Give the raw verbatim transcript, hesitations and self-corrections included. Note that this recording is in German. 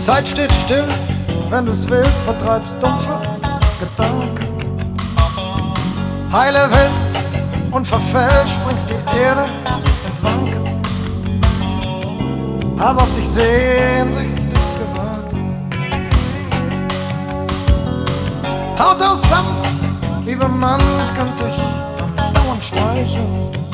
Zeit steht still, wenn du's willst, vertreibst dumpfe Gedanken. Heile Welt und verfälscht, bringst die Erde ins Wanken. Hab auf dich sehnsüchtig gewartet. Haut aus Samt, wie bemannt, könnt ich andauernd streichen.